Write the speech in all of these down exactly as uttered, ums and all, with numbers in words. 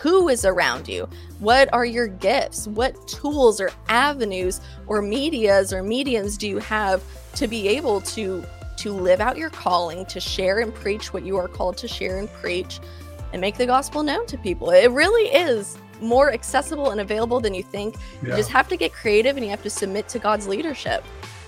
Who is around you? What are your gifts? What tools or avenues or medias or mediums do you have to be able to to live out your calling, to share and preach what you are called to share and preach, and make the gospel known to people? It really is more accessible and available than you think. Yeah. You just have to get creative and you have to submit to God's leadership.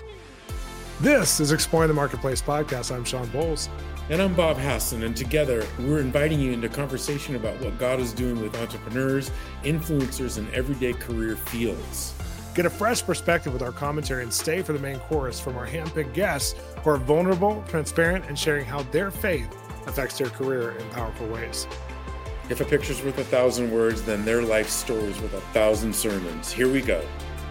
This is Exploring the Marketplace podcast. I'm Sean Bowles. And I'm Bob Hassan, and together we're inviting you into conversation about what God is doing with entrepreneurs, influencers, and everyday career fields. Get a fresh perspective with our commentary and stay for the main chorus from our handpicked guests who are vulnerable, transparent, and sharing how their faith affects their career in powerful ways. If a picture's worth a thousand words, then their life story's worth a thousand sermons. Here we go.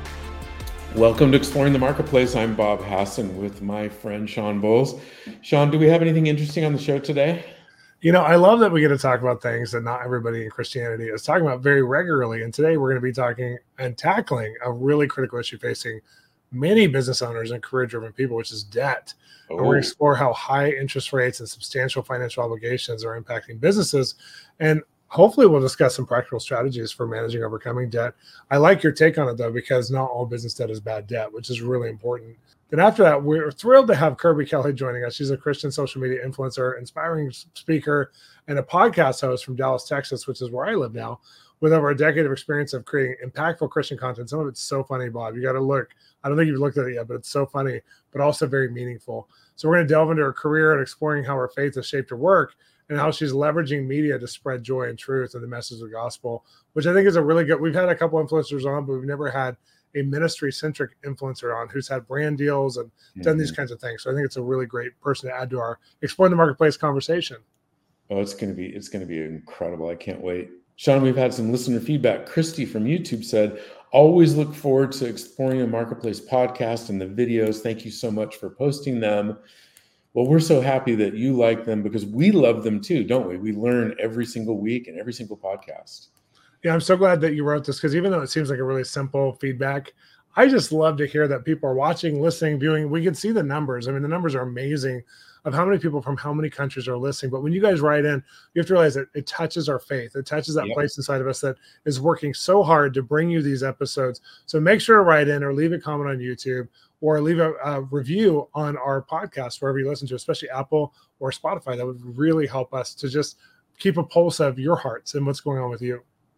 Welcome to Exploring the Marketplace. I'm Bob Hassan with my friend Sean Bowles. Sean, do we have anything interesting on the show today? You know, I love that we get to talk about things that not everybody in Christianity is talking about very regularly. And today we're going to be talking and tackling a really critical issue facing many business owners and career-driven people, which is debt. Oh. And we're going to explore how high interest rates and substantial financial obligations are impacting businesses. And hopefully we'll discuss some practical strategies for managing and overcoming debt. I like your take on it, though, because not all business debt is bad debt, which is really important. Then after that, we're thrilled to have Kirby Kelly joining us. She's a Christian social media influencer, inspiring speaker, and a podcast host from Dallas, Texas, which is where I live now, with over a decade of experience of creating impactful Christian content. Some of it's so funny, Bob. You got to look. I don't think you've looked at it yet, but it's so funny, but also very meaningful. So we're going to delve into her career and exploring how her faith has shaped her work, and how she's leveraging media to spread joy and truth and the message of the gospel, which I think is a really good, we've had a couple influencers on, but we've never had a ministry-centric influencer on who's had brand deals and mm-hmm. done these kinds of things. So I think it's a really great person to add to our Exploring the Marketplace conversation. Oh, it's going to be, it's going to be incredible. I can't wait. Sean, we've had some listener feedback. Christy from YouTube said, always look forward to Exploring the Marketplace podcast and the videos. Thank you so much for posting them. Well, we're so happy that you like them because we love them too, don't we? We learn every single week and every single podcast. Yeah, I'm so glad that you wrote this because even though it seems like a really simple feedback, I just love to hear that people are watching, listening, viewing. We can see the numbers. I mean, the numbers are amazing of how many people from how many countries are listening. But when you guys write in, you have to realize that it touches our faith. It touches that yep. place inside of us that is working so hard to bring you these episodes. So make sure to write in or leave a comment on YouTube or leave a, a review on our podcast, wherever you listen to, especially Apple or Spotify. That would really help us to just keep a pulse of your hearts and what's going on with you.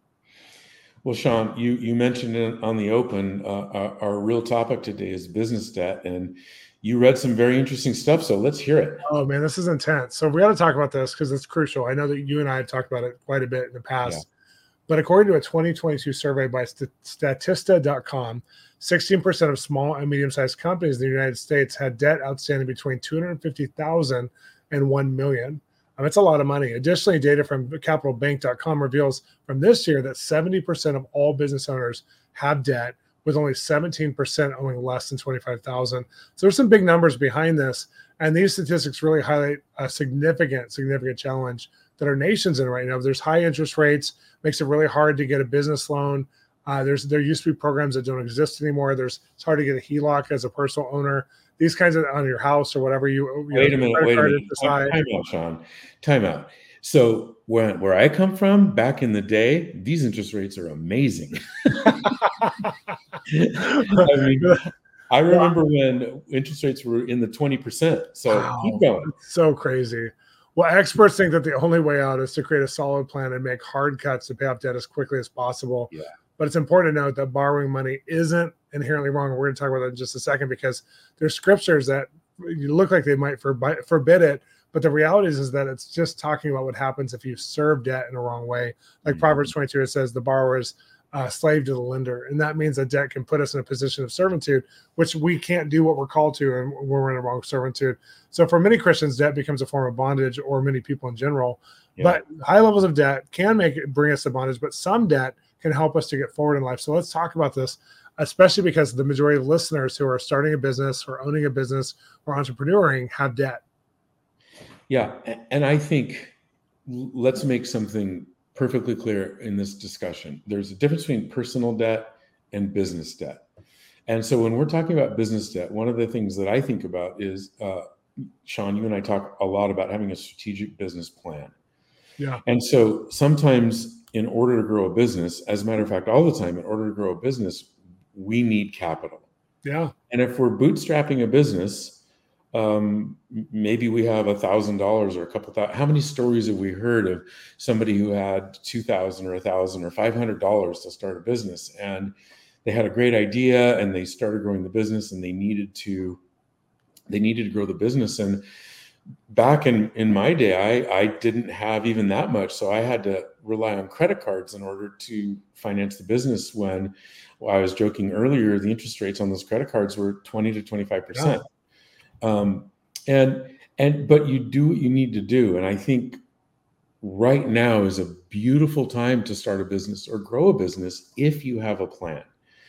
Well, Sean, you, you mentioned it on the open, uh, our, our real topic today is business debt, and you read some very interesting stuff, so let's hear it. Oh, man, this is intense. So we got to talk about this because it's crucial. I know that you and I have talked about it quite a bit in the past, yeah. but according to a twenty twenty-two survey by Statista dot com, sixteen percent of small and medium-sized companies in the United States had debt outstanding between two hundred fifty thousand dollars and one million dollars. Um, it's a lot of money. Additionally, data from capital bank dot com reveals from this year that seventy percent of all business owners have debt, with only seventeen percent owing less than twenty-five thousand dollars. So there's some big numbers behind this. And these statistics really highlight a significant, significant challenge that our nation's in right now. There's high interest rates, makes it really hard to get a business loan. Uh, there's There used to be programs that don't exist anymore. There's It's hard to get a H E L O C as a personal owner. These kinds of on your house or whatever you. you wait know, a minute, wait a minute. Time, time out, Sean. Time out. So when, where I come from, back in the day, these interest rates are amazing. I mean, I remember when interest rates were in the twenty percent. So wow. Keep going. So crazy. Well, experts think that the only way out is to create a solid plan and make hard cuts to pay off debt as quickly as possible. Yeah. But it's important to note that borrowing money isn't inherently wrong. We're going to talk about that in just a second because there's scriptures that you look like they might forbid it. But the reality is, is that it's just talking about what happens if you serve debt in a wrong way. Like mm-hmm. Proverbs twenty-two, it says the borrower is uh, slave to the lender. And that means that debt can put us in a position of servitude, which we can't do what we're called to and when we're in a wrong servitude. So for many Christians, debt becomes a form of bondage, or many people in general. Yeah. But high levels of debt can make it bring us to bondage, but some debt can help us to get forward in life. So let's talk about this, especially because the majority of listeners who are starting a business or owning a business or entrepreneuring have debt. Yeah. And I think let's make something perfectly clear in this discussion. There's a difference between personal debt and business debt. And so when we're talking about business debt, one of the things that I think about is, uh, Sean, you and I talk a lot about having a strategic business plan. Yeah. And so sometimes in order to grow a business, as a matter of fact, all the time, in order to grow a business, we need capital. Yeah. And if we're bootstrapping a business, um, maybe we have a thousand dollars or a couple thousand. How many stories have we heard of somebody who had two thousand or a thousand or five hundred dollars to start a business, and they had a great idea and they started growing the business, and they needed to, they needed to grow the business. And back in, in my day, I, I didn't have even that much. So I had to rely on credit cards in order to finance the business. When, well, I was joking earlier, the interest rates on those credit cards were twenty to twenty-five percent. Yeah. Um, and, and, but you do what you need to do. And I think right now is a beautiful time to start a business or grow a business if you have a plan.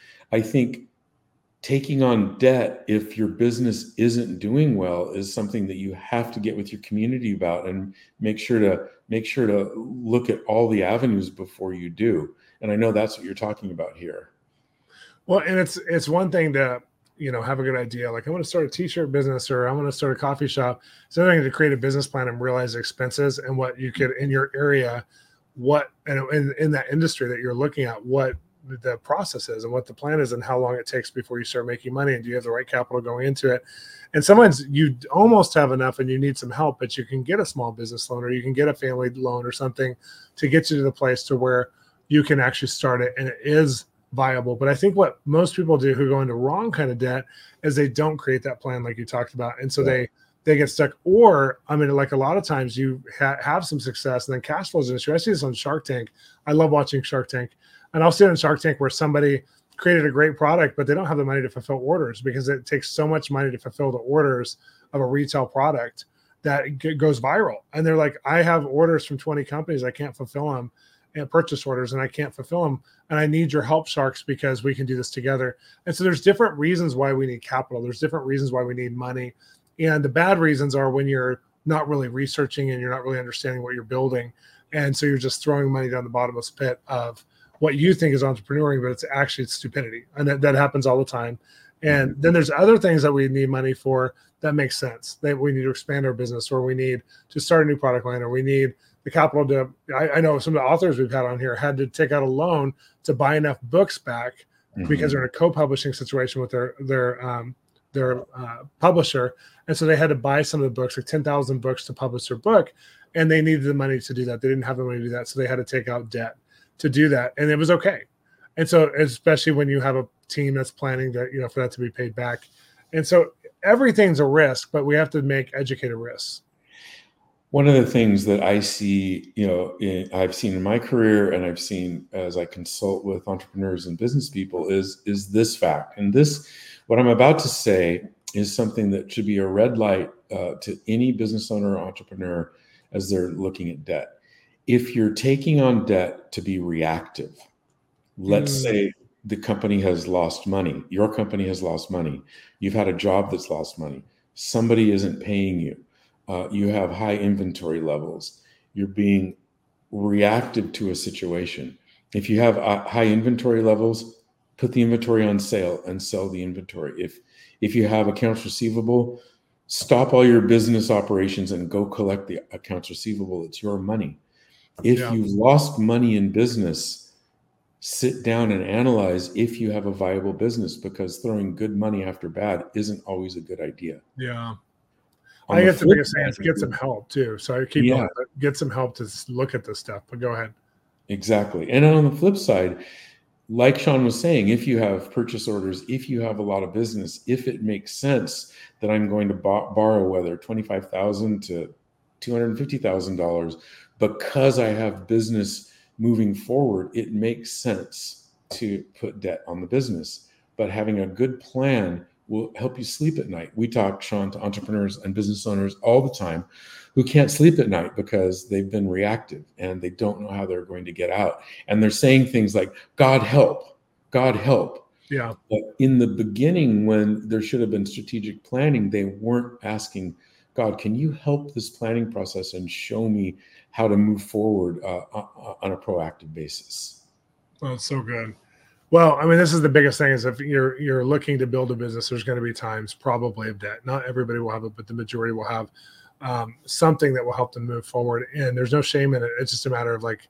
I think taking on debt if your business isn't doing well is something that you have to get with your community about, and make sure to make sure to look at all the avenues before you do. And I know that's what you're talking about here. Well, and it's it's one thing to, you know, have a good idea, like I want to start a t-shirt business, or I want to start a coffee shop. It's another thing to create a business plan and realize expenses and what you could in your area, what and in, in that industry that you're looking at, what the process is and what the plan is and how long it takes before you start making money, and do you have the right capital going into it. And sometimes you almost have enough and you need some help, but you can get a small business loan, or you can get a family loan or something to get you to the place to where you can actually start it and it is viable. But I think what most people do who go into wrong kind of debt is they don't create that plan like you talked about, and so yeah. they they get stuck. Or I mean, like a lot of times you ha- have some success and then cash flow is an issue. I see this on Shark Tank. I love watching Shark Tank. And I'll see it on Shark Tank where somebody created a great product, but they don't have the money to fulfill orders because it takes so much money to fulfill the orders of a retail product that it goes viral. And they're like, I have orders from twenty companies. I can't fulfill them, and purchase orders, and I can't fulfill them. And I need your help, Sharks, because we can do this together. And so there's different reasons why we need capital. There's different reasons why we need money. And the bad reasons are when you're not really researching and you're not really understanding what you're building. And so you're just throwing money down the bottomless pit of what you think is entrepreneuring, but it's actually it's stupidity. And that, that happens all the time. And then there's other things that we need money for that makes sense. That we need to expand our business, or we need to start a new product line, or we need the capital to, I, I know some of the authors we've had on here had to take out a loan to buy enough books back mm-hmm. because they're in a co-publishing situation with their, their, um, their uh, publisher. And so they had to buy some of the books, like ten thousand books to publish their book. And they needed the money to do that. They didn't have the money to do that. So they had to take out debt to do that. And it was okay. And so, especially when you have a team that's planning to, you know, for that to be paid back. And so everything's a risk, but we have to make educated risks. One of the things that I see, you know, in, I've seen in my career, and I've seen as I consult with entrepreneurs and business people is, is this fact. And this, what I'm about to say is something that should be a red light uh, to any business owner or entrepreneur as they're looking at debt. If you're taking on debt to be reactive, let's mm. say the company has lost money, your company has lost money, you've had a job that's lost money, somebody isn't paying you, uh, you have high inventory levels, you're being reactive to a situation. If you have uh, high inventory levels, put the inventory on sale and sell the inventory. If if you have accounts receivable, stop all your business operations and go collect the accounts receivable. It's your money. If yeah. you've lost money in business, sit down and analyze if you have a viable business, because throwing good money after bad isn't always a good idea. Yeah. On I guess the biggest thing is get some help too. So I keep yeah. on, get some help to look at this stuff, but go ahead. Exactly. And on the flip side, like Sean was saying, if you have purchase orders, if you have a lot of business, if it makes sense that I'm going to bo- borrow whether twenty-five thousand dollars to two hundred fifty thousand dollars, because I have business moving forward, it makes sense to put debt on the business. But having a good plan will help you sleep at night. We talk, Sean, to entrepreneurs and business owners all the time who can't sleep at night because they've been reactive and they don't know how they're going to get out. And they're saying things like, God help, God help. Yeah. But in the beginning, when there should have been strategic planning, they weren't asking, God, can you help this planning process and show me how to move forward uh, on a proactive basis? Oh, it's so good. Well, I mean, this is the biggest thing is if you're you're looking to build a business, there's going to be times probably of debt. Not everybody will have it, but the majority will have um, something that will help them move forward. And there's no shame in it. It's just a matter of like,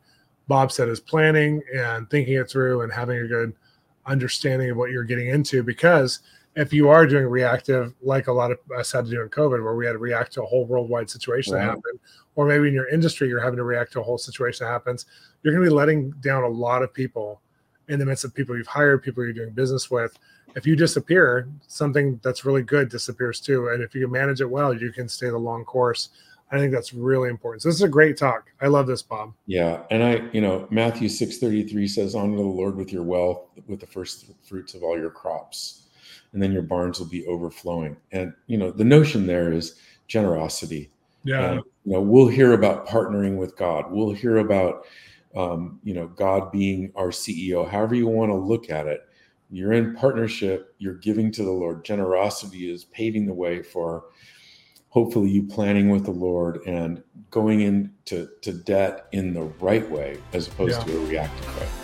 Bob said, is planning and thinking it through and having a good understanding of what you're getting into. Because if you are doing reactive, like a lot of us had to do in COVID, where we had to react to a whole worldwide situation Right. that happened, or maybe in your industry, you're having to react to a whole situation that happens, you're going to be letting down a lot of people in the midst of people you've hired, people you're doing business with. If you disappear, something that's really good disappears too. And if you can manage it well, you can stay the long course. I think that's really important. So this is a great talk. I love this, Bob. Yeah. And I, you know, Matthew six thirty-three says, honor the Lord with your wealth, with the first fruits of all your crops, and then your barns will be overflowing. And, you know, the notion there is generosity. Yeah. And, you know, we'll hear about partnering with God. We'll hear about, um, you know, God being our C E O, however you want to look at it. You're in partnership, you're giving to the Lord. Generosity is paving the way for hopefully you planning with the Lord and going into to debt in the right way, as opposed Yeah. to a reactive way.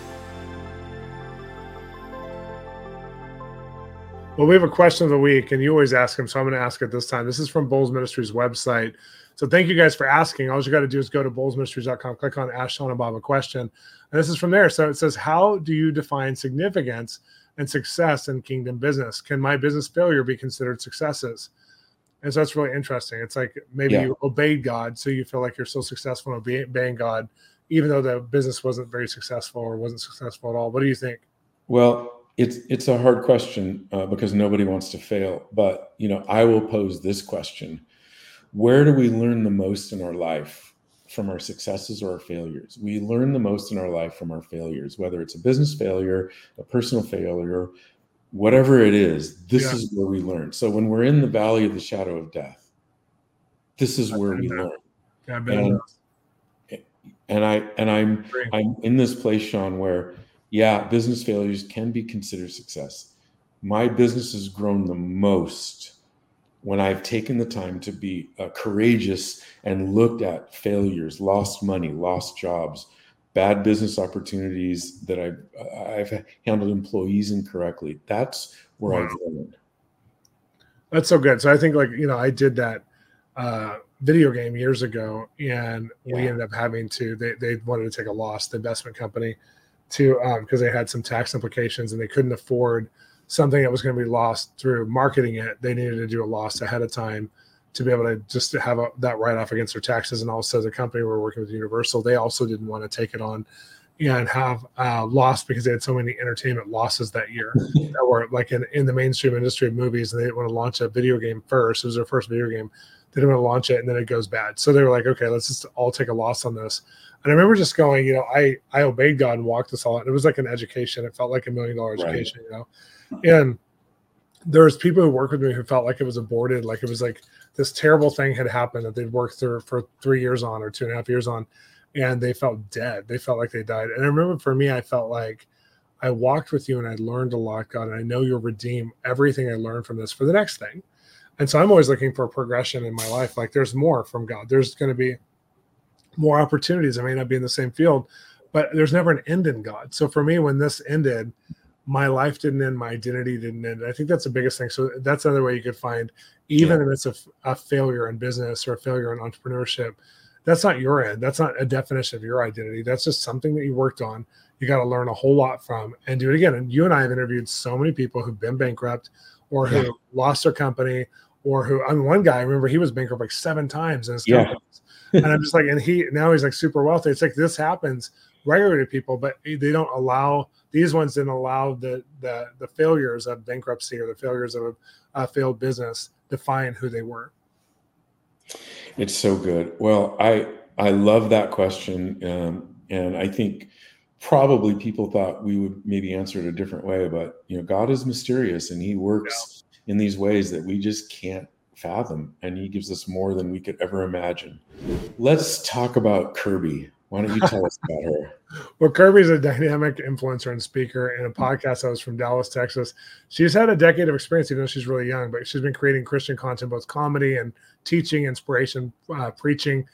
Well, we have a question of the week, and you always ask them, so I'm going to ask it this time. This is from Bowles Ministries website. So thank you guys for asking. All you got to do is go to bowles ministries dot com, click on Ask Sean and Bob a question. And this is from there. So it says, how do you define significance and success in kingdom business? Can my business failure be considered successes? And so that's really interesting. It's like maybe Yeah. you obeyed God, so you feel like you're so successful in obe- obeying God, even though the business wasn't very successful or wasn't successful at all. What do you think? Well, it's it's a hard question uh, because nobody wants to fail. But, you know, I will pose this question. Where do we learn the most in our life? From our successes or our failures? We learn the most in our life from our failures, whether it's a business failure, a personal failure, whatever it is. This Yeah. is where we learn. So when we're in the valley of the shadow of death, this is I've where been we there. learn. Yeah, I've been in And, those. and I and I'm Agree. I'm in this place, Sean, where yeah, business failures can be considered success. My business has grown the most when I've taken the time to be uh, courageous and looked at failures, lost money, lost jobs, bad business opportunities that I've, I've handled employees incorrectly. That's where Wow. I've learned. That's so good. So I think, like, you know, I did that uh, video game years ago, and we Yeah. ended up having to, they, they wanted to take a loss, the investment company, to, um, because they had some tax implications and they couldn't afford something that was going to be lost through marketing it. They needed to do a loss ahead of time to be able to just to have a, that write off against their taxes. And also the company we were working with, Universal, they also didn't want to take it on and have uh, lost because they had so many entertainment losses that year that were like in, in the mainstream industry of movies, and they didn't want to launch a video game first. It was their first video game. They didn't want to launch it, and then it goes bad. So they were like, okay, let's just all take a loss on this. And I remember just going, you know, I I obeyed God and walked us all out. It was like an education. It felt like a million dollar education, right. You know. And there's people who work with me who felt like it was aborted, like it was like this terrible thing had happened that they'd worked through for three years on or two and a half years on, and they felt dead. They felt like they died. And I remember for me, I felt like I walked with you and I learned a lot, God, and I know you'll redeem everything I learned from this for the next thing. And so I'm always looking for a progression in my life. Like there's more from God. There's going to be more opportunities. I may not be in the same field, but there's never an end in God. So for me, when this ended, my life didn't end, my identity didn't end. I think that's the biggest thing. So that's another way you could find, even Yeah. if it's a, a failure in business or a failure in entrepreneurship, that's not your end. That's not a definition of your identity. That's just something that you worked on. You got to learn a whole lot from and do it again. And you and I have interviewed so many people who've been bankrupt or who Yeah. lost their company, or who, I mean, one guy, I remember he was bankrupt like seven times in his Yeah. companies. And I'm just like, and he, now he's like super wealthy. It's like, this happens regularly to people, but they don't allow, these ones didn't allow the, the, the failures of bankruptcy or the failures of a, a failed business define who they were. It's so good. Well, I I love that question, um, and I think probably people thought we would maybe answer it a different way, but you know, God is mysterious, and He works yeah. in these ways that we just can't fathom, and He gives us more than we could ever imagine. Let's talk about Kirby. Why don't you tell us about her? Well, Kirby's a dynamic influencer and speaker in a podcast that was from Dallas, Texas. She's had a decade of experience, even though she's really young, but she's been creating Christian content, both comedy and teaching, inspiration, uh, preaching.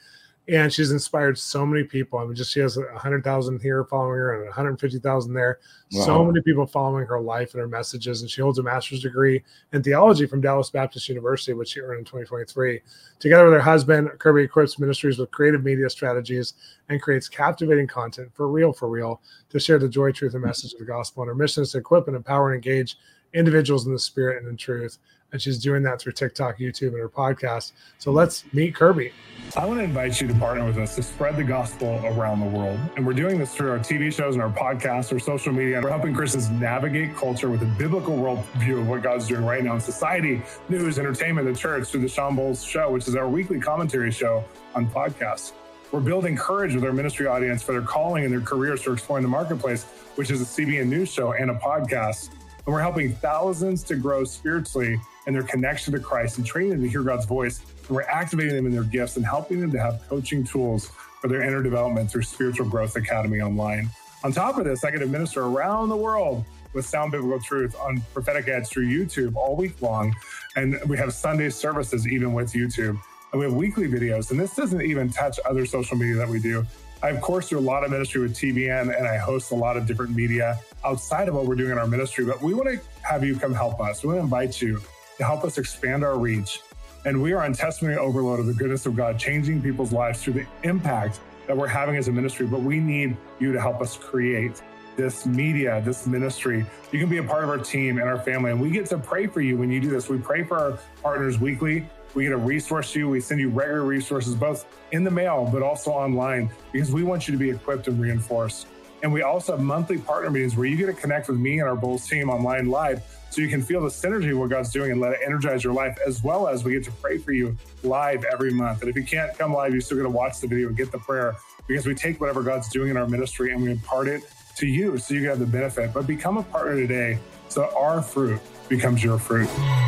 And she's inspired so many people. I mean, just she has one hundred thousand here following her and one hundred fifty thousand there. Wow. So many people following her life and her messages. And she holds a master's degree in theology from Dallas Baptist University, which she earned in twenty twenty-three. Together with her husband, Kirby equips ministries with creative media strategies and creates captivating content for real, for real, to share the joy, truth, and message of the gospel. And her mission is to equip and empower and engage individuals in the spirit and in truth. And she's doing that through TikTok, YouTube, and her podcast. So let's meet Kirby. I want to invite you to partner with us to spread the gospel around the world. And we're doing this through our T V shows and our podcasts, our social media. We're helping Christians navigate culture with a biblical worldview of what God's doing right now in society, news, entertainment, the church, through the Sean Bowles Show, which is our weekly commentary show on podcasts. We're building courage with our ministry audience for their calling and their careers for exploring the marketplace, which is a C B N News show and a podcast. And we're helping thousands to grow spiritually in their connection to Christ and training them to hear God's voice. And we're activating them in their gifts and helping them to have coaching tools for their inner development through Spiritual Growth Academy online. On top of this, I get to minister around the world with Sound Biblical Truth on Prophetic Edge through YouTube all week long. And we have Sunday services even with YouTube. And we have weekly videos. And this doesn't even touch other social media that we do. I, of course, do a lot of ministry with T B N, and I host a lot of different media outside of what we're doing in our ministry. But we want to have you come help us. We want to invite you to help us expand our reach. And we are on testimony overload of the goodness of God, changing people's lives through the impact that we're having as a ministry. But we need you to help us create this media, this ministry. You can be a part of our team and our family. And we get to pray for you when you do this. We pray for our partners weekly. We get to resource you. We send you regular resources, both in the mail, but also online, because we want you to be equipped and reinforced. And we also have monthly partner meetings where you get to connect with me and our Bowles team online live, so you can feel the synergy of what God's doing and let it energize your life, as well as we get to pray for you live every month. And if you can't come live, you're still going to watch the video and get the prayer, because we take whatever God's doing in our ministry and we impart it to you so you can have the benefit. But become a partner today so our fruit becomes your fruit.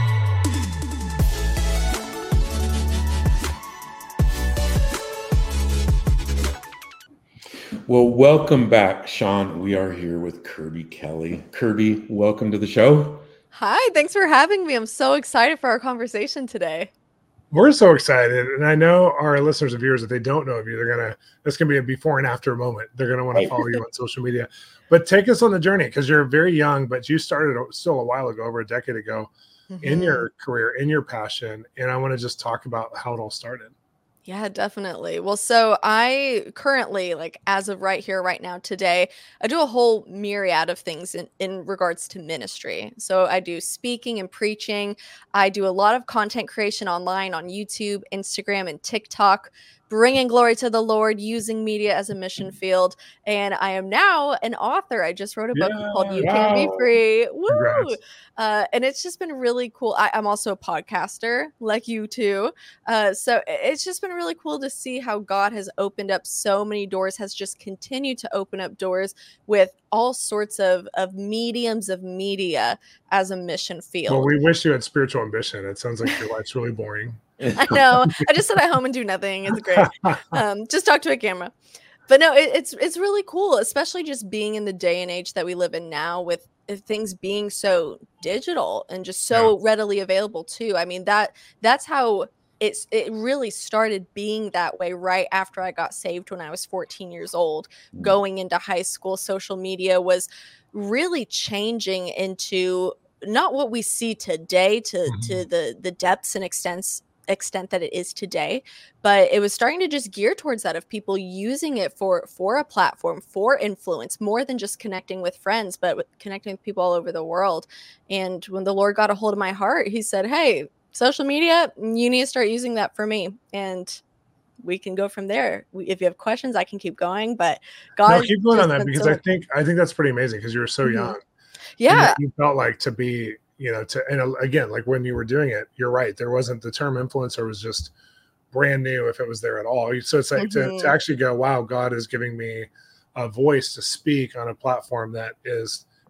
Well, welcome back, Sean. We are here with Kirby Kelly. Kirby, welcome to the show. Hi, thanks for having me. I'm so excited for our conversation today. We're so excited. And I know our listeners and viewers, if they don't know of you, they're going to, this can be a before and after moment. They're going to want to follow you on social media. But take us on the journey, because you're very young, but you started still a while ago, over a decade ago, mm-hmm. in your career, in your passion. And I want to just talk about how it all started. Yeah, definitely. Well, so I currently, like as of right here, right now, today, I do a whole myriad of things in, in regards to ministry. So I do speaking and preaching. I do a lot of content creation online on YouTube, Instagram, and TikTok, bringing glory to the Lord, using media as a mission field. And I am now an author. I just wrote a book yeah, called You wow. Can Be Free. Woo! Uh, and it's just been really cool. I, I'm also a podcaster like you too. Uh, so it's just been really cool to see how God has opened up so many doors, has just continued to open up doors with all sorts of, of mediums of media as a mission field. Well, we wish you had spiritual ambition. It sounds like your life's really boring. I know. I just sit at home and do nothing. It's great. Um, just talk to a camera. But no, it, it's it's really cool, especially just being in the day and age that we live in now, with things being so digital and just so yeah. readily available too. I mean, that that's how it's it really started being that way right after I got saved when I was fourteen years old. Mm. Going into high school, social media was really changing into not what we see today to mm-hmm. to the the depths and extents extent that it is today, but it was starting to just gear towards that, of people using it for for a platform, for influence, more than just connecting with friends, but with connecting with people all over the world. And when the Lord got a hold of my heart, he said, hey, social media, you need to start using that for me, and we can go from there. We, if you have questions, I can keep going, but God, no, keep going on that, because so- I think I think that's pretty amazing, because you were so mm-hmm. young. Yeah, you felt like to be, you know, to, and again, like when you were doing it, you're right. There wasn't, the term influencer was just brand new, if it was there at all. So it's like mm-hmm. to, to actually go, wow, God is giving me a voice to speak on a platform that is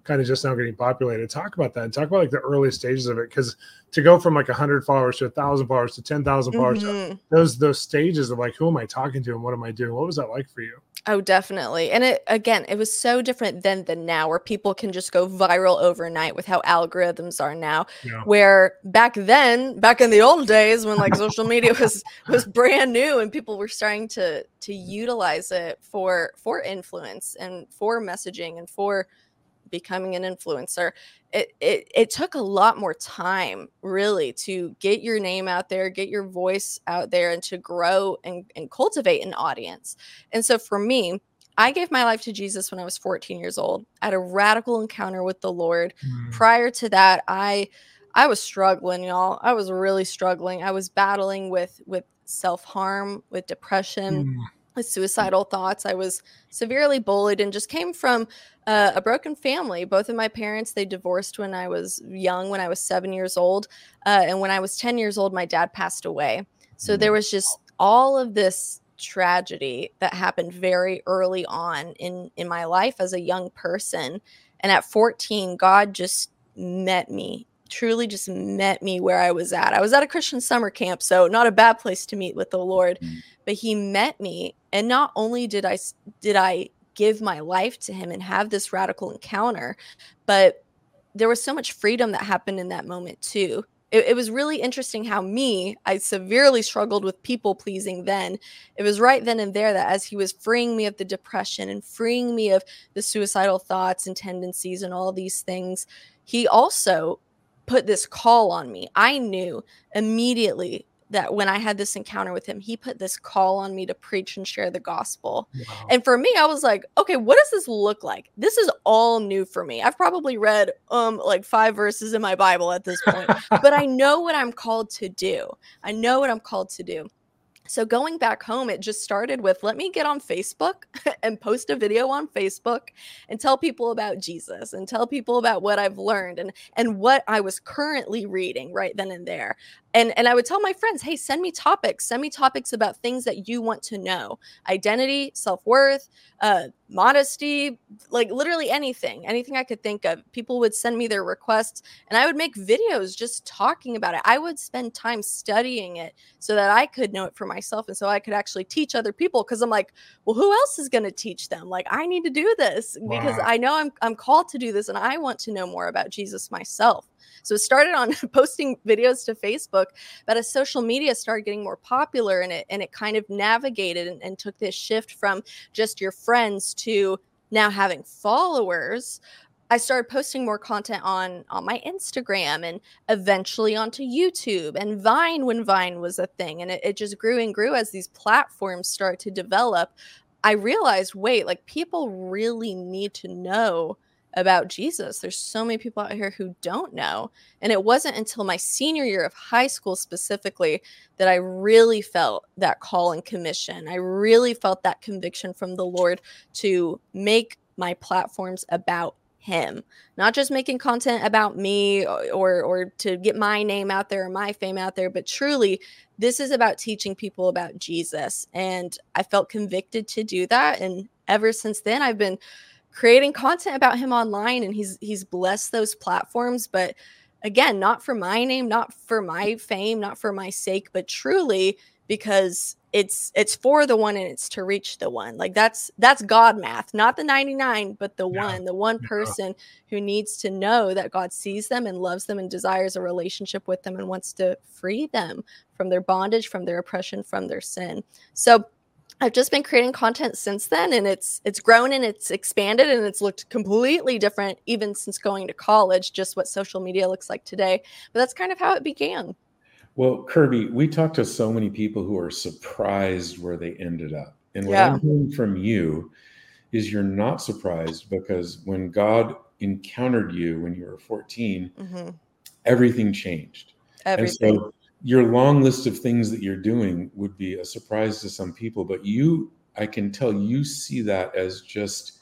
kind of just now getting populated. Talk about that and talk about like the early stages of it. Because to go from like one hundred followers to one thousand followers to ten thousand followers, Mhm. those those stages of like, who am I talking to and what am I doing? What was that like for you? Oh, definitely. And it again, it was so different then than now, where people can just go viral overnight with how algorithms are now. Yeah. Where back then, back in the old days when like social media was was brand new and people were starting to to utilize it for for influence and for messaging and for becoming an influencer, it, it it took a lot more time really to get your name out there, get your voice out there, and to grow and, and cultivate an audience. And so for me, I gave my life to Jesus when I was fourteen years old. I had a radical encounter with the Lord. Mm. Prior to that, I I was struggling, y'all. I was really struggling. I was battling with with self-harm, with depression, Mm. with suicidal thoughts. I was severely bullied and just came from uh, a broken family. Both of my parents, they divorced when I was young, when I was seven years old. Uh, and when I was ten years old, my dad passed away. So there was just all of this tragedy that happened very early on in, in my life as a young person. And at fourteen, God just met me, truly just met me where I was at. I was at a Christian summer camp, so not a bad place to meet with the Lord. But he met me, and not only did I did I give my life to him and have this radical encounter, but there was so much freedom that happened in that moment too. It, it was really interesting how me, I severely struggled with people pleasing then. It was right then and there that as he was freeing me of the depression and freeing me of the suicidal thoughts and tendencies and all these things, he also put this call on me. I knew immediately that when I had this encounter with him, he put this call on me to preach and share the gospel. Wow. And for me, I was like, okay, what does this look like? This is all new for me. I've probably read um like five verses in my Bible at this point, but I know what I'm called to do. I know what I'm called to do. So going back home, it just started with, let me get on Facebook and post a video on Facebook and tell people about Jesus and tell people about what I've learned and, and what I was currently reading right then and there. And, and I would tell my friends, hey, send me topics, send me topics about things that you want to know. Identity, self-worth, uh, modesty, like literally anything, anything I could think of. People would send me their requests and I would make videos just talking about it. I would spend time studying it so that I could know it for myself and so I could actually teach other people, because I'm like, well, who else is going to teach them? Like, I need to do this because Wow. I know I'm I'm called to do this and I want to know more about Jesus myself. So it started on posting videos to Facebook, but as social media started getting more popular and it and it kind of navigated and, and took this shift from just your friends to now having followers, I started posting more content on, on my Instagram and eventually onto YouTube and Vine when Vine was a thing. And it, it just grew and grew as these platforms start to develop. I realized, wait, like people really need to know about Jesus. There's so many people out here who don't know. And it wasn't until my senior year of high school specifically that I really felt that call and commission. I really felt that conviction from the Lord to make my platforms about him, not just making content about me or, or or to get my name out there or my fame out there, but truly this is about teaching people about Jesus. And I felt convicted to do that. And ever since then, I've been creating content about him online, and he's he's blessed those platforms. But again, not for my name, not for my fame, not for my sake, but truly because it's it's for the one and it's to reach the one. Like that's that's God math, not the ninety-nine, but the Yeah. one, the one Yeah. person who needs to know that God sees them and loves them and desires a relationship with them and wants to free them from their bondage, from their oppression, from their sin. So I've just been creating content since then, and it's it's grown and it's expanded and it's looked completely different even since going to college, just what social media looks like today. But that's kind of how it began. Well, Kirby, we talked to so many people who are surprised where they ended up. And what Yeah. I'm hearing from you is you're not surprised, because when God encountered you when you were fourteen, Mm-hmm. everything changed. Everything. And so your long list of things that you're doing would be a surprise to some people, but you, I can tell you see that as just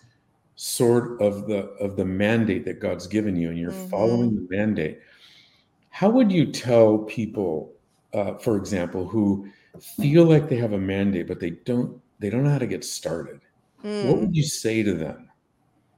sort of the of the mandate that God's given you, and you're Mhm. following the mandate. How would you tell people, uh, for example, who feel like they have a mandate, but they don't they don't know how to get started? What Mm. would you say to them?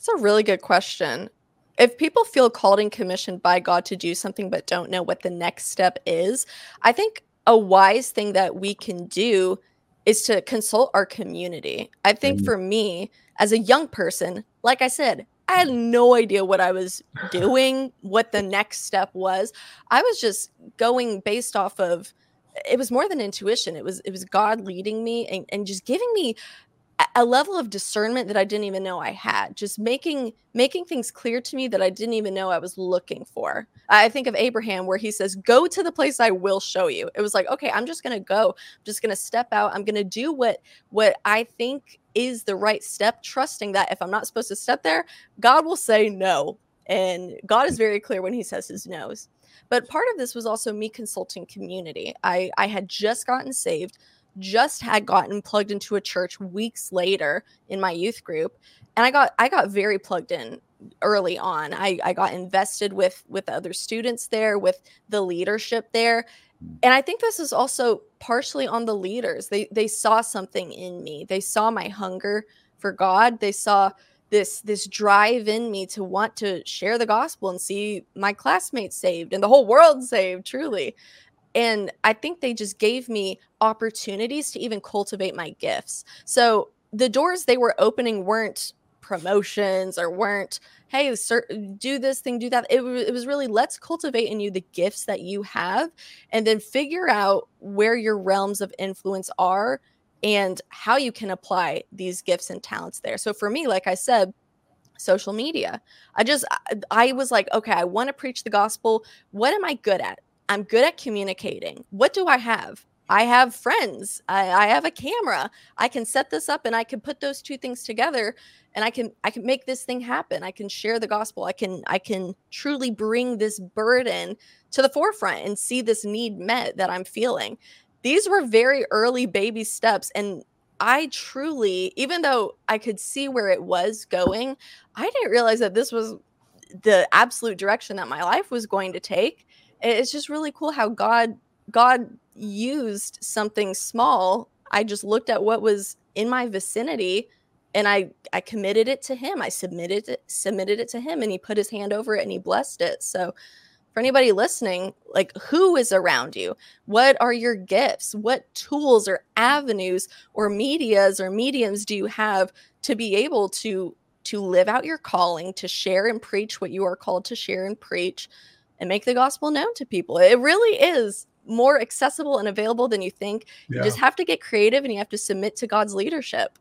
It's a really good question. If people feel called and commissioned by God to do something but don't know what the next step is, I think a wise thing that we can do is to consult our community. I think Mhm. for me, as a young person, like I said, I had no idea what I was doing, what the next step was. I was just going based off of, it was more than intuition. It was it was God leading me and, and just giving me a- a level of discernment that I didn't even know I had, just making making things clear to me that I didn't even know I was looking for. I think of Abraham where he says, "Go to the place I will show you." It was like, okay, I'm just going to go. I'm just going to step out. I'm going to do what what I think is the right step, trusting that if I'm not supposed to step there, God will say no. And God is very clear when he says his no's. But part of this was also me consulting community. I I had just gotten saved, just had gotten plugged into a church weeks later in my youth group, and i got i got very plugged in early on. I i got invested with with other students there, with the leadership there, and I think this is also partially on the leaders. They they saw something in me. They saw my hunger for God. They saw this this drive in me to want to share the gospel and see my classmates saved and the whole world saved, truly. And I think they just gave me opportunities to even cultivate my gifts. So the doors they were opening weren't promotions or weren't, hey, sir, do this thing, do that. It, wa- it was really, let's cultivate in you the gifts that you have and then figure out where your realms of influence are and how you can apply these gifts and talents there. So for me, like I said, social media. I just I, I was like, okay, I want to preach the gospel. What am I good at? I'm good at communicating. What do I have? I have friends. I, I have a camera. I can set this up and I can put those two things together and I can I can make this thing happen. I can share the gospel. I can I can truly bring this burden to the forefront and see this need met that I'm feeling. These were very early baby steps, and I truly, even though I could see where it was going, I didn't realize that this was the absolute direction that my life was going to take. It's just really cool how God God used something small. I just looked at what was in my vicinity and I I committed it to him. I submitted it submitted it to him and he put his hand over it and he blessed it. So for anybody listening, like, who is around you? What are your gifts? What tools or avenues or medias or mediums do you have to be able to to live out your calling, to share and preach what you are called to share and preach and make the gospel known to people? It really is more accessible and available than you think. You Yeah. just have to get creative and you have to submit to God's leadership.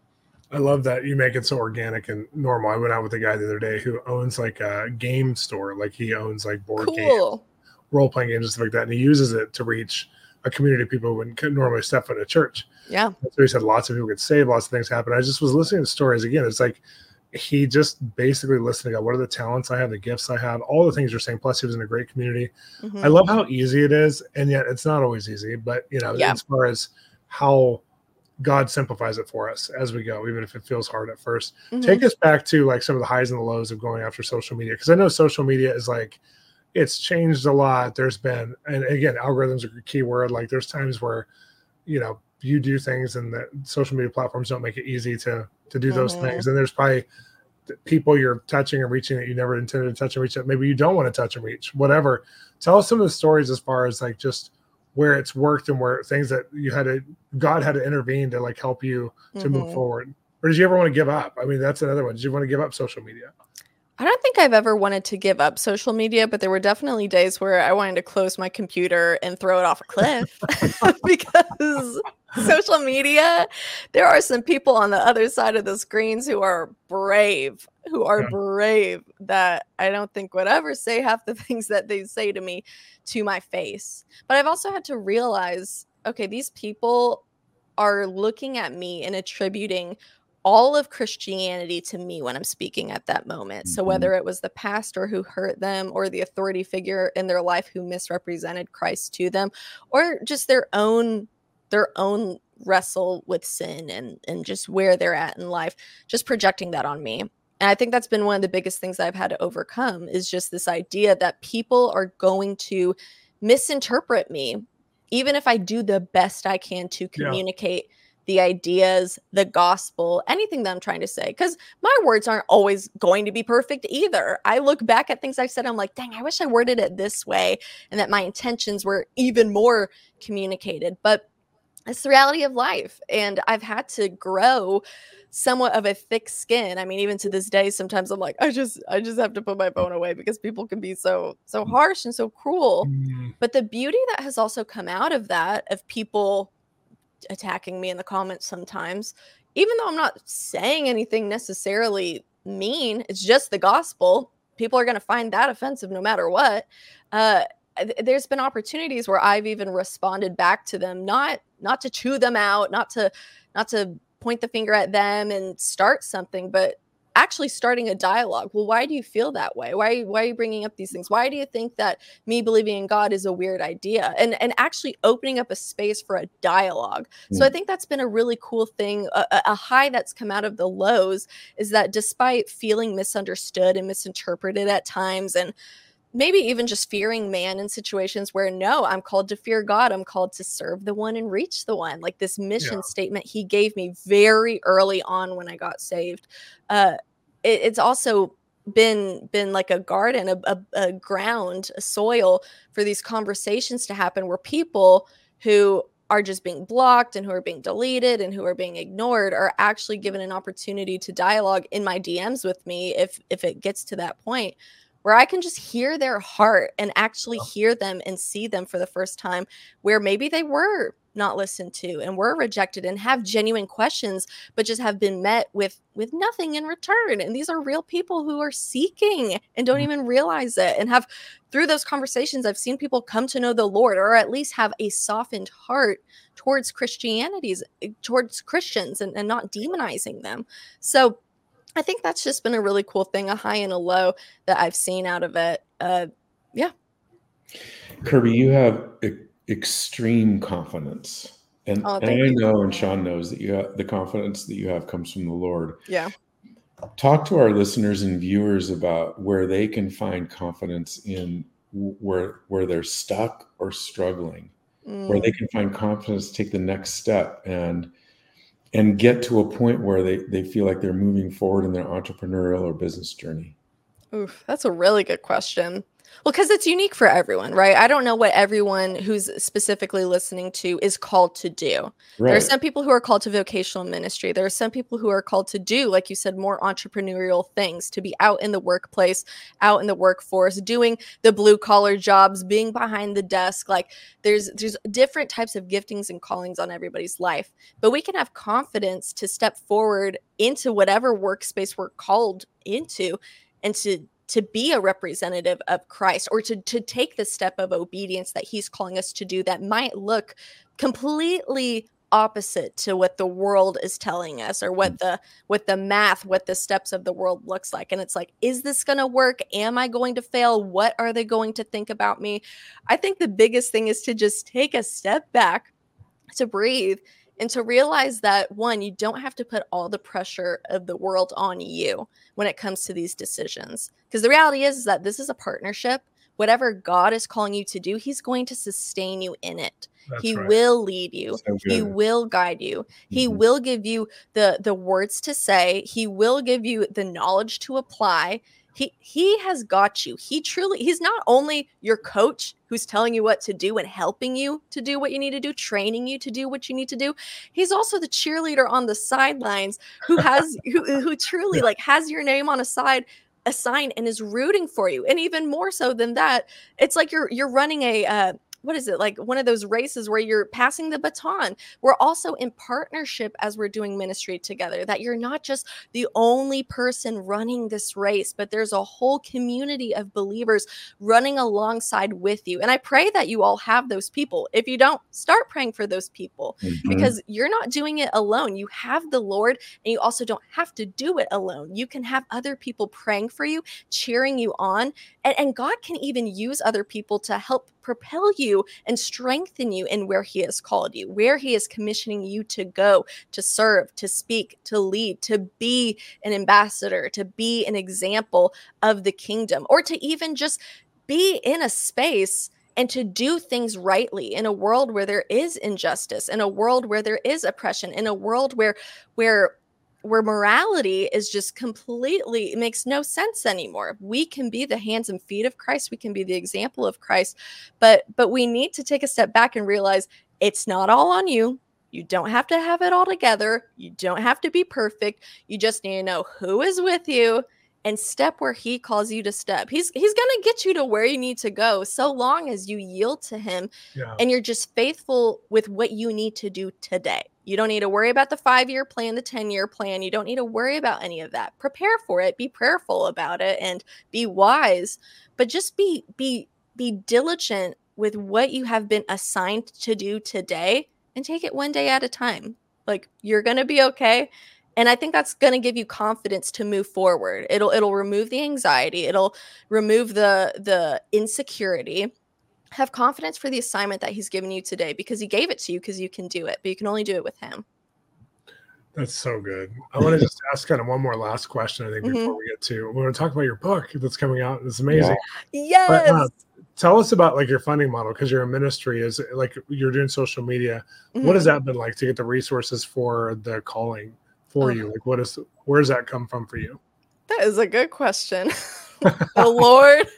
I love that you make it so organic and normal. I went out with a guy the other day who owns like a game store. Like he owns like board games, Cool. role playing games and stuff like that. And he uses it to reach a community of people who wouldn't normally step foot in a church. Yeah. So he said lots of people get saved, lots of things happen. I just was listening to stories again. It's like he just basically listened to God. What are the talents I have, the gifts I have, all the things you're saying. Plus, he was in a great community. Mhm. I love how easy it is, and yet it's not always easy. But you know, Yeah. as far as how God simplifies it for us as we go, even if it feels hard at first. Mhm. Take us back to like some of the highs and the lows of going after social media, because I know social media is like, it's changed a lot. There's been, and again, algorithms are a key word. Like there's times where, you know, you do things and the social media platforms don't make it easy to to do those Mhm. things. And there's probably people you're touching and reaching that you never intended to touch and reach that maybe you don't want to touch and reach, whatever. Tell us some of the stories as far as like just where it's worked and where things that you had to, God had to intervene to like help you to move Mhm. forward. Or did you ever want to give up? I mean, that's another one. Did you want to give up social media? I don't think I've ever wanted to give up social media, but there were definitely days where I wanted to close my computer and throw it off a cliff because social media, there are some people on the other side of the screens who are brave, who are Yeah. brave that I don't think would ever say half the things that they say to me to my face. But I've also had to realize, okay, these people are looking at me and attributing all of Christianity to me when I'm speaking at that moment. So Mhm. whether it was the pastor who hurt them or the authority figure in their life who misrepresented Christ to them, or just their own their own wrestle with sin and and just where they're at in life, just projecting that on me. And I think that's been one of the biggest things I've had to overcome is just this idea that people are going to misinterpret me even if I do the best I can to Yeah. communicate the ideas, the gospel, anything that I'm trying to say. Because my words aren't always going to be perfect either. I look back at things I've said, I'm like, dang, I wish I worded it this way and that my intentions were even more communicated. But it's the reality of life. And I've had to grow somewhat of a thick skin. I mean, even to this day, sometimes I'm like, I just, I just have to put my phone away because people can be so, so harsh and so cruel. Mm. But the beauty that has also come out of that, of people attacking me in the comments sometimes, even though I'm not saying anything necessarily mean, it's just the gospel. People are going to find that offensive no matter what. Uh, there's been opportunities where I've even responded back to them, not not to chew them out, not to not to point the finger at them and start something, but actually starting a dialogue. Well, why do you feel that way? Why, why are you bringing up these things? Why do you think that me believing in God is a weird idea? And and actually opening up a space for a dialogue. Mm. So I think that's been a really cool thing. A, a high that's come out of the lows is that despite feeling misunderstood and misinterpreted at times, and maybe even just fearing man in situations where, no, I'm called to fear God. I'm called to serve the one and reach the one. Like this mission yeah. statement he gave me very early on when I got saved. Uh, it, it's also been been like a garden, a, a, a ground, a soil for these conversations to happen where people who are just being blocked and who are being deleted and who are being ignored are actually given an opportunity to dialogue in my D Ms with me if if it gets to that point, where I can just hear their heart and actually hear them and see them for the first time, where maybe they were not listened to and were rejected and have genuine questions, but just have been met with, with nothing in return. And these are real people who are seeking and don't even realize it, and have, through those conversations, I've seen people come to know the Lord, or at least have a softened heart towards Christianities, towards Christians, and, and not demonizing them. So I think that's just been a really cool thing, a high and a low that I've seen out of it. Uh, yeah. Kirby, you have e- extreme confidence. And, oh, and I you. know, and Sean knows, that you have the confidence that you have comes from the Lord. Yeah. Talk to our listeners and viewers about where they can find confidence in where, where they're stuck or struggling, mm. where they can find confidence to take the next step and and get to a point where they, they feel like they're moving forward in their entrepreneurial or business journey? Oof, that's a really good question. Well, because it's unique for everyone, right? I don't know what everyone who's specifically listening to is called to do. Right. There are some people who are called to vocational ministry. There are some people who are called to do, like you said, more entrepreneurial things, to be out in the workplace, out in the workforce, doing the blue collar jobs, being behind the desk. Like there's there's different types of giftings and callings on everybody's life. But we can have confidence to step forward into whatever workspace we're called into, and to to be a representative of Christ, or to, to take the step of obedience that he's calling us to do that might look completely opposite to what the world is telling us, or what the what the math, what the steps of the world looks like. And it's like, is this going to work? Am I going to fail? What are they going to think about me? I think the biggest thing is to just take a step back, to breathe, and to realize that, one, you don't have to put all the pressure of the world on you when it comes to these decisions. Because the reality is, is that this is a partnership. Whatever God is calling you to do, he's going to sustain you in it. That's he right. will lead you. So he will guide you. Mm-hmm. He will give you the, the words to say. He will give you the knowledge to apply. He he has got you. He truly, he's not only your coach who's telling you what to do and helping you to do what you need to do, training you to do what you need to do. He's also the cheerleader on the sidelines who has, who, who truly like has your name on a side, a sign, and is rooting for you. And even more so than that, it's like you're, you're running a, uh, what is it, like one of those races where you're passing the baton. We're also in partnership as we're doing ministry together, that you're not just the only person running this race, but there's a whole community of believers running alongside with you. And I pray that you all have those people. If you don't, start praying for those people, mm-hmm. because you're not doing it alone. You have the Lord, and you also don't have to do it alone. You can have other people praying for you, cheering you on, and, and God can even use other people to help propel you and strengthen you in where he has called you, where he is commissioning you to go, to serve, to speak, to lead, to be an ambassador, to be an example of the kingdom, or to even just be in a space and to do things rightly in a world where there is injustice, in a world where there is oppression, in a world where where where morality is just completely, it makes no sense anymore. We can be the hands and feet of Christ. We can be the example of Christ, but but we need to take a step back and realize it's not all on you. You don't have to have it all together. You don't have to be perfect. You just need to know who is with you and step where he calls you to step. He's he's going to get you to where you need to go so long as you yield to him Yeah. and you're just faithful with what you need to do today. You don't need to worry about the five-year plan, the ten-year plan. You don't need to worry about any of that. Prepare for it. Be prayerful about it and be wise, but just be be be diligent with what you have been assigned to do today and take it one day at a time. Like, you're going to be okay. And I think that's going to give you confidence to move forward. It'll it'll remove the anxiety. It'll remove the the insecurity. Have confidence for the assignment that he's given you today because he gave it to you because you can do it, but you can only do it with him. That's so good. I want to just ask kind of one more last question, I think, before Mm-hmm. we get to, we're going to talk about your book that's coming out. It's amazing. Yes. But, uh, tell us about like your funding model, because you're a ministry, is it, like you're doing social media. Mm-hmm. What has that been like to get the resources for the calling for Oh. you? Like, what is, where does that come from for you? That is a good question. Oh, Lord.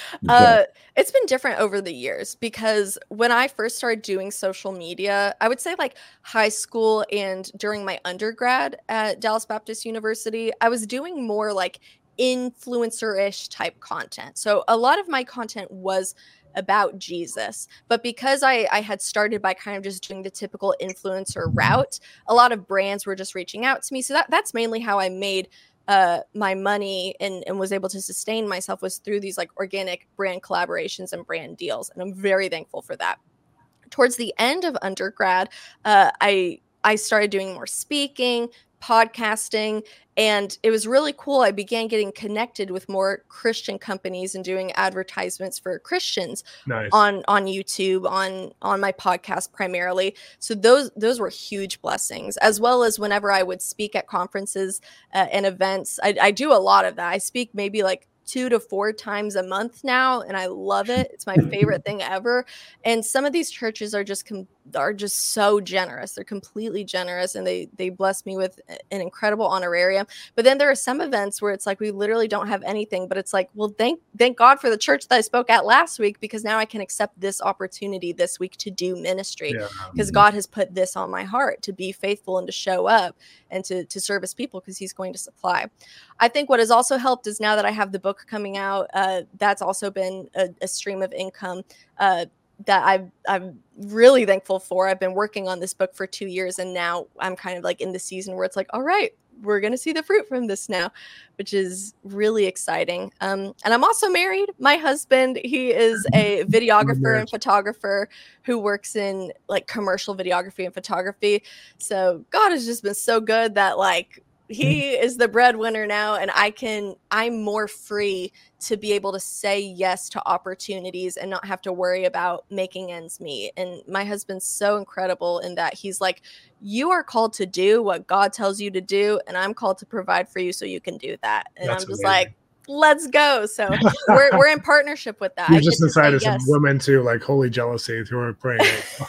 Uh, it's been different over the years because when I first started doing social media, I would say like high school and during my undergrad at Dallas Baptist University, I was doing more like influencer-ish type content. So a lot of my content was about Jesus, but because I, I had started by kind of just doing the typical influencer route, a lot of brands were just reaching out to me. So that, that's mainly how I made uh, my money and, and was able to sustain myself, was through these like organic brand collaborations and brand deals. And I'm very thankful for that. Towards the end of undergrad, uh, I I started doing more speaking, podcasting, and it was really cool. I began getting connected with more Christian companies and doing advertisements for Christians Nice. on on YouTube, on on my podcast primarily. So those those were huge blessings, as well as whenever I would speak at conferences uh, and events. I, I do a lot of that. I speak maybe like two to four times a month now, and I love it. It's my favorite thing ever. And some of these churches are just com- are just so generous. They're completely generous, and they they bless me with an incredible honorarium. But then there are some events where it's like we literally don't have anything, but it's like, well, thank thank God for the church that I spoke at last week, because now I can accept this opportunity this week to do ministry, Yeah. because God has put this on my heart to be faithful and to show up and to to service people, because he's going to supply. I think what has also helped is now that I have the book coming out, uh, that's also been a, a stream of income uh, that I've, I'm really thankful for. I've been working on this book for two years, and now I'm kind of like in the season where it's like, all right, we're going to see the fruit from this now, which is really exciting. Um, and I'm also married. My husband, he is a videographer and photographer who works in like commercial videography and photography. So God has just been so good that like, he is the breadwinner now, and I can, I'm more free to be able to say yes to opportunities and not have to worry about making ends meet. And my husband's so incredible in that he's like, you are called to do what God tells you to do, and I'm called to provide for you so you can do that. And That's I'm just amazing. like, let's go. So we're we're in partnership with that. You I just get to say decided some yes. women too, like holy jealousy, who are praying.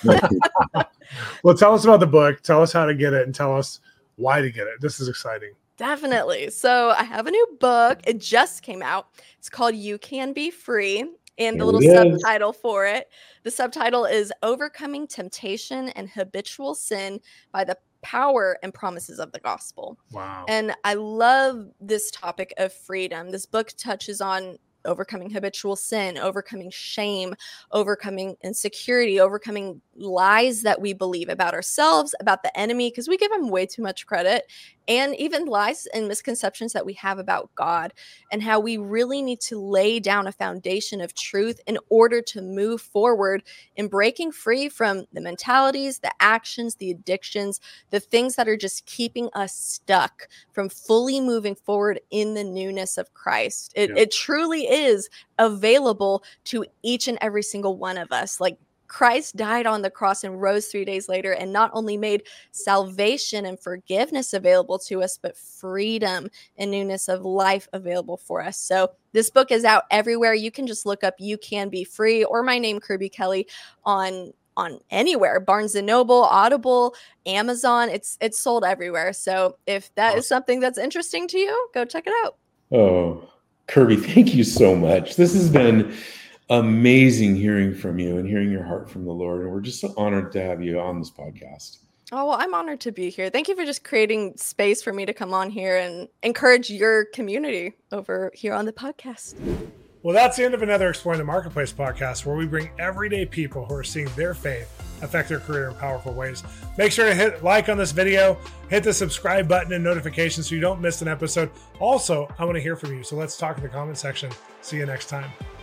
Well, tell us about the book. Tell us how to get it, and tell us why to get it. This is exciting. Definitely. So I have a new book. It just came out. It's called You Can Be Free. And the There little it is. subtitle for it, the subtitle is Overcoming Temptation and Habitual Sin by the Power and Promises of the Gospel. Wow. And I love this topic of freedom. This book touches on overcoming habitual sin, overcoming shame, overcoming insecurity, overcoming lies that we believe about ourselves, about the enemy, because we give him way too much credit, and even lies and misconceptions that we have about God, and how we really need to lay down a foundation of truth in order to move forward in breaking free from the mentalities, the actions, the addictions, the things that are just keeping us stuck from fully moving forward in the newness of Christ. It, Yeah. it truly is available to each and every single one of us. Like, Christ died on the cross and rose three days later, and not only made salvation and forgiveness available to us, but freedom and newness of life available for us. So this book is out everywhere. You can just look up You Can Be Free or my name, Kirby Kelly, on on anywhere, Barnes and Noble, Audible, Amazon. It's it's sold everywhere. So if that awesome. is something that's interesting to you, go check it out. Oh, Kirby, thank you so much. This has been amazing hearing from you and hearing your heart from the Lord. And we're just so honored to have you on this podcast. Oh, well, I'm honored to be here. Thank you for just creating space for me to come on here and encourage your community over here on the podcast. Well, that's the end of another Exploring the Marketplace podcast, where we bring everyday people who are seeing their faith affect their career in powerful ways. Make sure to hit like on this video, hit the subscribe button and notifications so you don't miss an episode. Also, I want to hear from you, so let's talk in the comment section. See you next time.